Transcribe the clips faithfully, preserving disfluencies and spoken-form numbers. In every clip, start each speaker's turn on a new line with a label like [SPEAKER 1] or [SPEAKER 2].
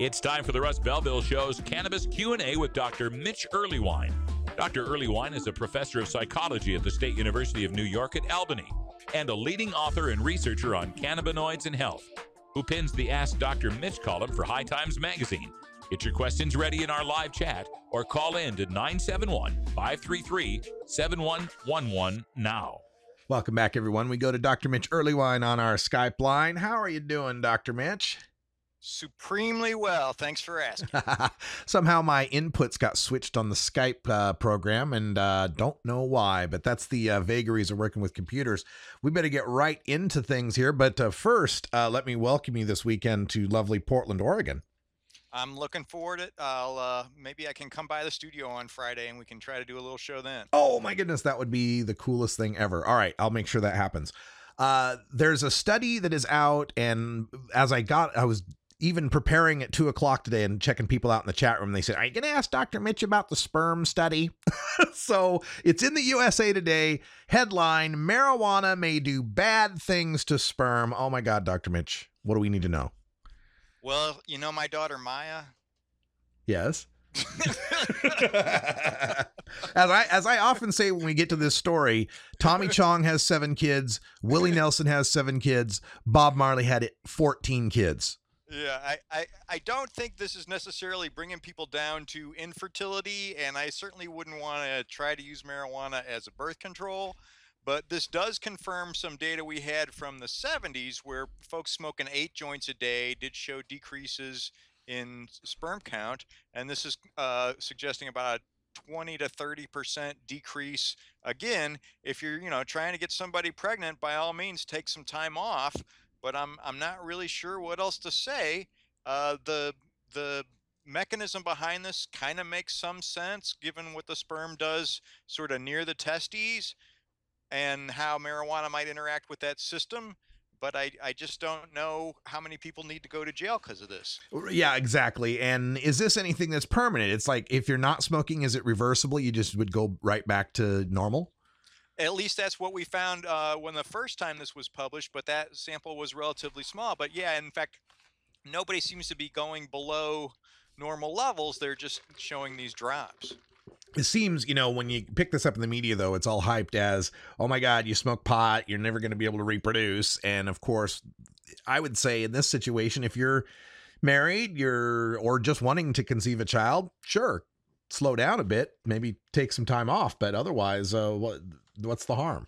[SPEAKER 1] It's time for the Russ Belville Show's Cannabis Q and A with Doctor Mitch Earleywine. Doctor Earleywine is a professor of psychology at the State University of New York at Albany and a leading author and researcher on cannabinoids and health, who pins the Ask Doctor Mitch column for High Times Magazine. Get your questions ready in our live chat or call in to nine seven one, five three three, seven one one one now.
[SPEAKER 2] Welcome back, everyone. We go to Doctor Mitch Earleywine on our Skype line. How are you doing, Doctor Mitch?
[SPEAKER 3] Supremely well. Thanks for asking.
[SPEAKER 2] Somehow my inputs got switched on the Skype uh, program, and uh, don't know why, but that's the uh, vagaries of working with computers. We better get right into things here, but uh, first, uh, let me welcome you this weekend to lovely Portland, Oregon.
[SPEAKER 3] I'm looking forward to it. I'll uh, maybe I can come by the studio on Friday and we can try to do a little show then.
[SPEAKER 2] Oh my goodness, that would be the coolest thing ever. All right, I'll make sure that happens. Uh, there's a study that is out, and as I got, I was even preparing at two o'clock today and checking people out in the chat room. They said, are you going to ask Doctor Mitch about the sperm study? So it's in the U S A Today. Headline, marijuana may do bad things to sperm. Oh my God, Doctor Mitch, what do we need to know?
[SPEAKER 3] Well, you know my daughter Maya?
[SPEAKER 2] Yes. as I as I often say when we get to this story, Tommy Chong has seven kids, Willie Nelson has seven kids, Bob Marley had fourteen kids.
[SPEAKER 3] Yeah, I, I, I don't think this is necessarily bringing people down to infertility, and I certainly wouldn't want to try to use marijuana as a birth control. But this does confirm some data we had from the seventies where folks smoking eight joints a day did show decreases in sperm count. And this is uh, suggesting about a twenty to thirty percent decrease. Again, if you're, you know, trying to get somebody pregnant, by all means, take some time off. But I'm I'm not really sure what else to say. Uh, the the mechanism behind this kind of makes some sense given what the sperm does sort of near the testes and how marijuana might interact with that system. But I, I just don't know how many people need to go to jail because of this.
[SPEAKER 2] Yeah, exactly. And is this anything that's permanent? It's like if you're not smoking, is it reversible? You just would go right back to normal?
[SPEAKER 3] At least that's what we found uh, when the first time this was published, but that sample was relatively small. But yeah, in fact, nobody seems to be going below normal levels. They're just showing these drops.
[SPEAKER 2] It seems, you know, when you pick this up in the media, though, it's all hyped as, oh my God, you smoke pot, you're never going to be able to reproduce. And of course, I would say in this situation, if you're married, you're or just wanting to conceive a child, sure, slow down a bit, maybe take some time off. But otherwise, uh, what what's the harm?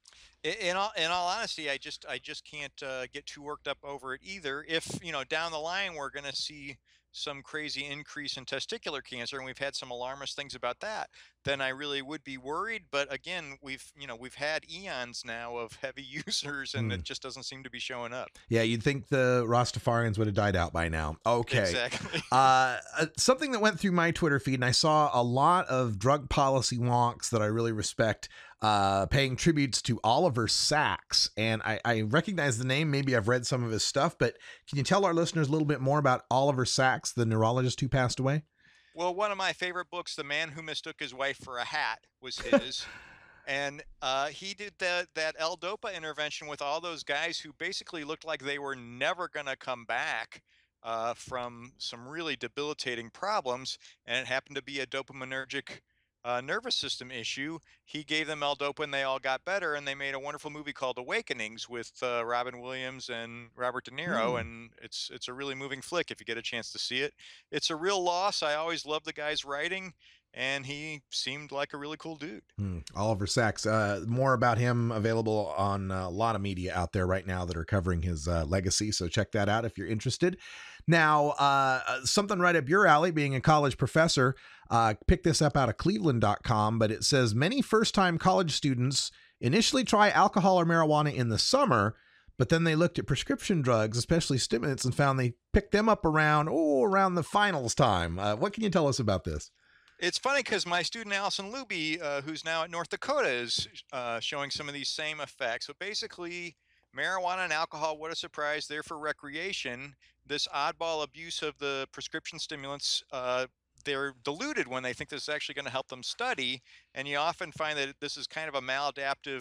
[SPEAKER 3] In all, in all honesty, I just I just can't uh, get too worked up over it either. If, you know, down the line, we're going to see some crazy increase in testicular cancer, and we've had some alarmist things about that, then I really would be worried. But again, we've, you know, we've had eons now of heavy users, and mm. it just doesn't seem to be showing up.
[SPEAKER 2] Yeah, you'd think the Rastafarians would have died out by now. Okay.
[SPEAKER 3] Exactly.
[SPEAKER 2] uh, something that went through my Twitter feed, and I saw a lot of drug policy wonks that I really respect, uh, paying tributes to Oliver Sacks. And I, I recognize the name. Maybe I've read some of his stuff, but can you tell our listeners a little bit more about Oliver Sacks, the neurologist who passed away?
[SPEAKER 3] Well, one of my favorite books, The Man Who Mistook His Wife for a Hat, was his. And uh, he did the, that L-Dopa intervention with all those guys who basically looked like they were never going to come back uh, from some really debilitating problems. And it happened to be a dopaminergic Uh, nervous system issue. He gave them L-Dopa and they all got better, and they made a wonderful movie called Awakenings with uh, Robin Williams and Robert De Niro, mm. and it's it's a really moving flick if you get a chance to see it. It's a real loss. I always loved the guy's writing, and he seemed like a really cool dude.
[SPEAKER 2] Mm. Oliver Sacks. Uh, more about him available on a lot of media out there right now that are covering his uh, legacy, so check that out if you're interested. Now, uh, something right up your alley, being a college professor, uh, pick this up out of cleveland dot com, but it says many first-time college students initially try alcohol or marijuana in the summer, but then they looked at prescription drugs, especially stimulants, and found they picked them up around, oh, around the finals time. Uh, what can you tell us about this?
[SPEAKER 3] It's funny because my student Allison Luby, uh, who's now at North Dakota, is uh, showing some of these same effects. So basically, marijuana and alcohol, what a surprise, they're for recreation. This oddball abuse of the prescription stimulants, uh, they're deluded when they think this is actually going to help them study. And you often find that this is kind of a maladaptive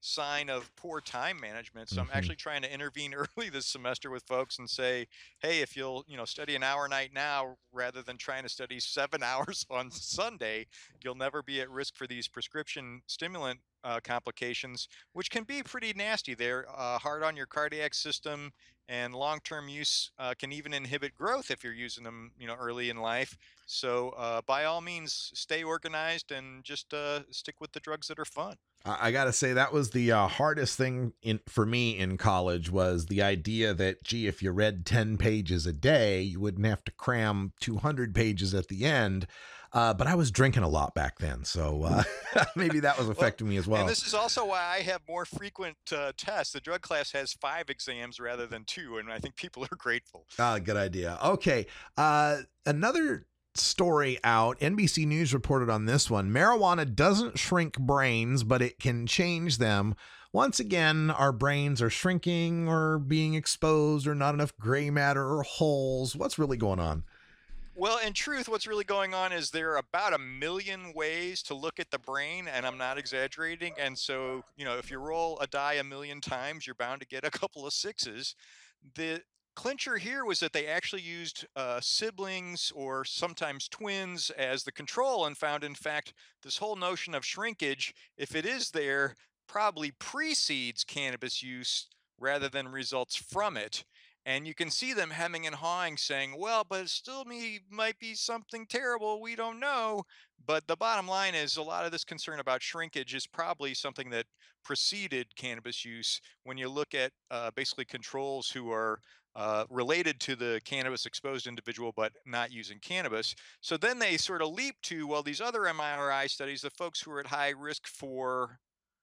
[SPEAKER 3] sign of poor time management. So
[SPEAKER 2] Mhm.
[SPEAKER 3] I'm actually trying to intervene early this semester with folks and say, hey, if you'll, you know, study an hour a night now rather than trying to study seven hours on Sunday, you'll never be at risk for these prescription stimulant uh, complications, which can be pretty nasty. They're uh, hard on your cardiac system, and long-term use uh, can even inhibit growth if you're using them, you know, early in life. So uh, by all means, stay organized and just uh, stick with the drugs that are fun.
[SPEAKER 2] I, I got to say that was the uh, hardest thing in for me in college was the idea that, gee, if you read ten pages a day, you wouldn't have to cram two hundred pages at the end. Uh, but I was drinking a lot back then, so uh, maybe that was affecting me as well.
[SPEAKER 3] And this is also why I have more frequent uh, tests. The drug class has five exams rather than two, and I think people are grateful.
[SPEAKER 2] Ah, good idea. Okay, uh, another story out. N B C News reported on this one. Marijuana doesn't shrink brains, but it can change them. Once again, our brains are shrinking or being exposed or not enough gray matter or holes. What's really going on?
[SPEAKER 3] Well, in truth, what's really going on is there are about a million ways to look at the brain, and I'm not exaggerating. And so, you know, if you roll a die a million times, you're bound to get a couple of sixes. The clincher here was that they actually used uh, siblings or sometimes twins as the control and found, in fact, this whole notion of shrinkage, if it is there, probably precedes cannabis use rather than results from it. And you can see them hemming and hawing, saying, well, but it still me might be something terrible. We don't know. But the bottom line is a lot of this concern about shrinkage is probably something that preceded cannabis use when you look at uh, basically controls who are uh, related to the cannabis exposed individual but not using cannabis. So then they sort of leap to, well, these other M R I studies, the folks who are at high risk for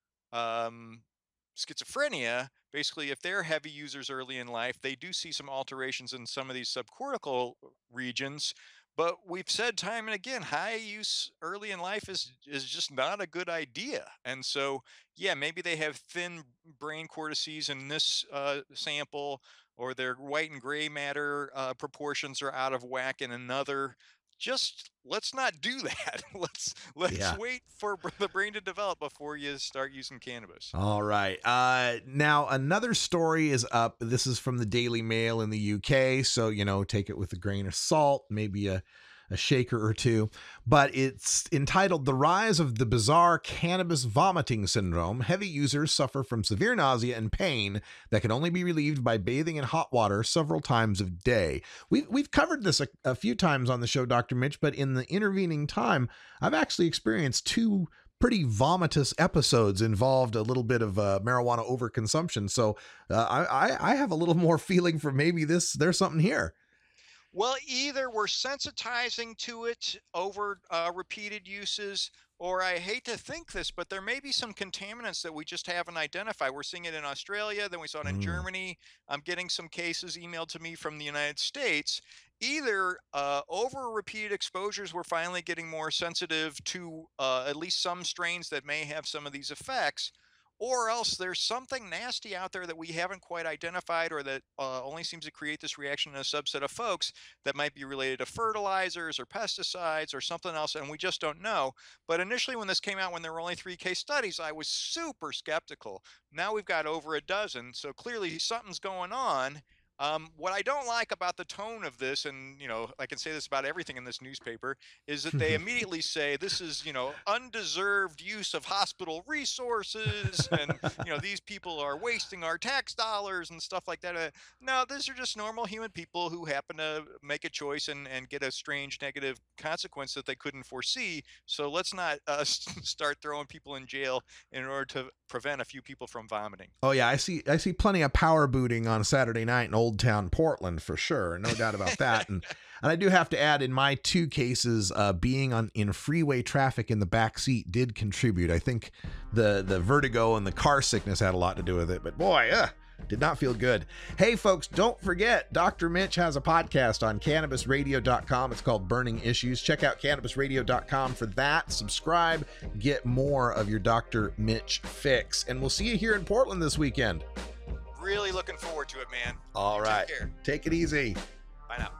[SPEAKER 3] um, schizophrenia, basically, if they're heavy users early in life, they do see some alterations in some of these subcortical regions. But we've said time and again, high use early in life is is just not a good idea. And so, yeah, maybe they have thin brain cortices in this uh, sample, or their white and gray matter uh, proportions are out of whack in another. Just let's not do that. let's let's
[SPEAKER 2] Yeah.
[SPEAKER 3] wait for br- the brain to develop before you start using cannabis.
[SPEAKER 2] All right. Uh, now, another story is up. This is from the Daily Mail in the U K. So, you know, take it with a grain of salt, maybe a, a shaker or two. But it's entitled The Rise of the Bizarre Cannabis Vomiting Syndrome. Heavy users suffer from severe nausea and pain that can only be relieved by bathing in hot water several times a day. We've, we've covered this a, a few times on the show, Doctor Mitch, but in the intervening time, I've actually experienced two pretty vomitous episodes involved a little bit of uh, marijuana overconsumption. So uh, I, I have a little more feeling for maybe this, there's something here.
[SPEAKER 3] Well, either we're sensitizing to it over uh, repeated uses, or I hate to think this, but there may be some contaminants that we just haven't identified. We're seeing it in Australia, then we saw it in
[SPEAKER 2] Mm.
[SPEAKER 3] Germany. I'm getting some cases emailed to me from the United States. Either uh, over repeated exposures, we're finally getting more sensitive to uh, at least some strains that may have some of these effects, or else there's something nasty out there that we haven't quite identified, or that uh, only seems to create this reaction in a subset of folks that might be related to fertilizers or pesticides or something else, and we just don't know. But initially, when this came out, when there were only three case studies, I was super skeptical. Now we've got over a dozen, so clearly something's going on. Um, what I don't like about the tone of this, and you know, I can say this about everything in this newspaper, is that they immediately say this is, you know, undeserved use of hospital resources, and you know, these people are wasting our tax dollars and stuff like that. Uh, no, these are just normal human people who happen to make a choice and and get a strange negative consequence that they couldn't foresee. So let's not uh, start throwing people in jail in order to prevent a few people from vomiting.
[SPEAKER 2] Oh yeah, I see. I see plenty of power booting on Saturday night in Old Town Portland for sure, no doubt about that. And and I do have to add, in my two cases, uh, being on in freeway traffic in the back seat did contribute. I think the the vertigo and the car sickness had a lot to do with it. But boy, uh, did not feel good. Hey folks, don't forget, Doctor Mitch has a podcast on cannabis radio dot com. It's called Burning Issues. Check out cannabis radio dot com for that. Subscribe, get more of your Doctor Mitch fix. And we'll see you here in Portland this weekend.
[SPEAKER 3] Really looking forward to it, man.
[SPEAKER 2] All
[SPEAKER 3] You
[SPEAKER 2] right.
[SPEAKER 3] Take care.
[SPEAKER 2] Take it easy.
[SPEAKER 3] Bye now.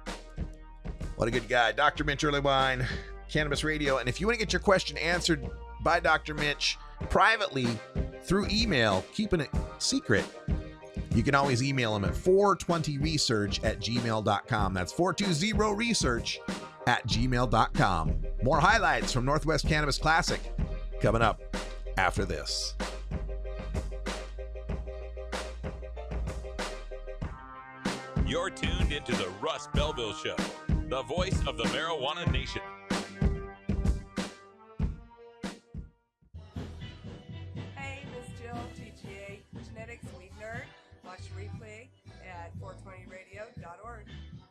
[SPEAKER 2] What a good guy. Doctor Mitch Earlywine, Cannabis Radio. And if you want to get your question answered by Doctor Mitch privately through email, keeping it secret, you can always email them at four twenty research at gmail dot com. That's four twenty research at gmail dot com. More highlights from Northwest Cannabis Classic coming up after this.
[SPEAKER 1] You're tuned into the Russ Belville Show, the voice of the marijuana nation.
[SPEAKER 4] Hey, Miss Jill, T G A Genetics Weed Nerd. Watch the replay at four twenty radio dot org.